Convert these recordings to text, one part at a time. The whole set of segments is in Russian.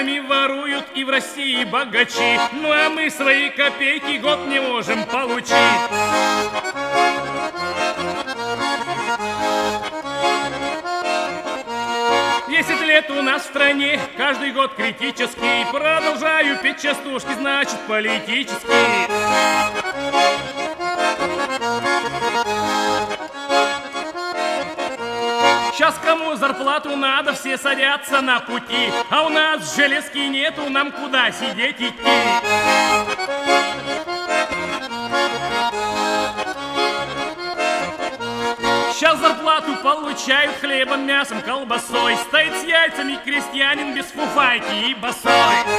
миллиардами воруют и в России богачи. Ну а мы свои копейки год не можем получить. 10 лет у нас в стране, каждый год критический. Продолжаю петь частушки, значит политический. Сейчас кому зарплату надо, все садятся на пути. А у нас железки нету, нам куда сидеть идти? Сейчас зарплату получают хлебом, мясом, колбасой. Стоит с яйцами крестьянин без фуфайки и босой.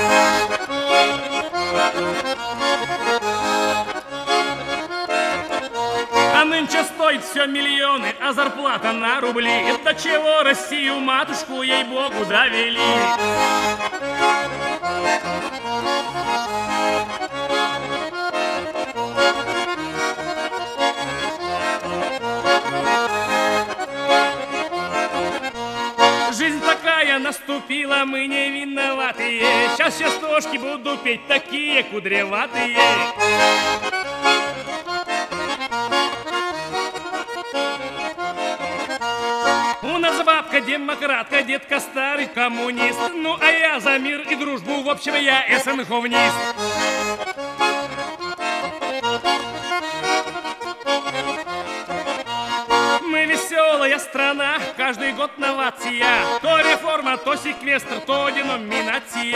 А нынче стоит все миллионы, а зарплата на рубли. До чего Россию, матушку, ей-богу, довели. Жизнь такая наступила, мы не виноватые. Сейчас частушки буду петь такие кудряватые. У нас бабка демократка, детка старый коммунист. Ну а я за мир и дружбу, в общем я СНХовнист. Мы веселая страна, каждый год новация. То реформа, то секвестр, то деноминация.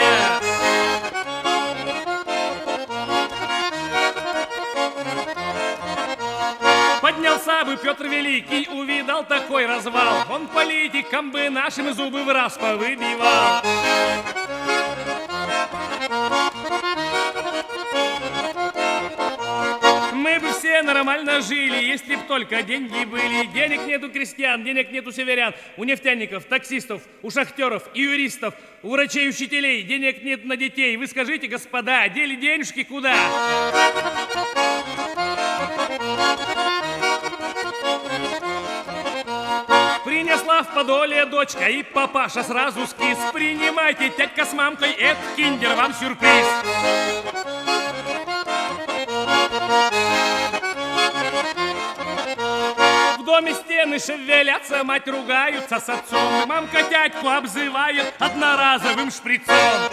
Поднялся бы Петр Великий, увидал такой развал. Он политикам бы нашим зубы в раз повыбивал. Мы бы все нормально жили, если б только деньги были. Денег нет у крестьян, денег нет у северян, у нефтяников, таксистов, у шахтеров и юристов, у врачей, учителей. Денег нет на детей. Вы скажите, господа, дели денежки куда? Принесла в подоле дочка, и папаша сразу скис. Принимайте, тятька с мамкой, это киндер вам сюрприз. В доме стены шевелятся, мать ругаются с отцом. Мамка тятьку обзывает одноразовым шприцом.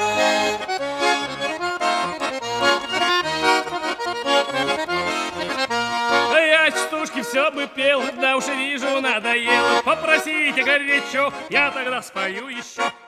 Я частушки все бы пел, да уж вижу надоело. Попросите горячо, я тогда спою еще.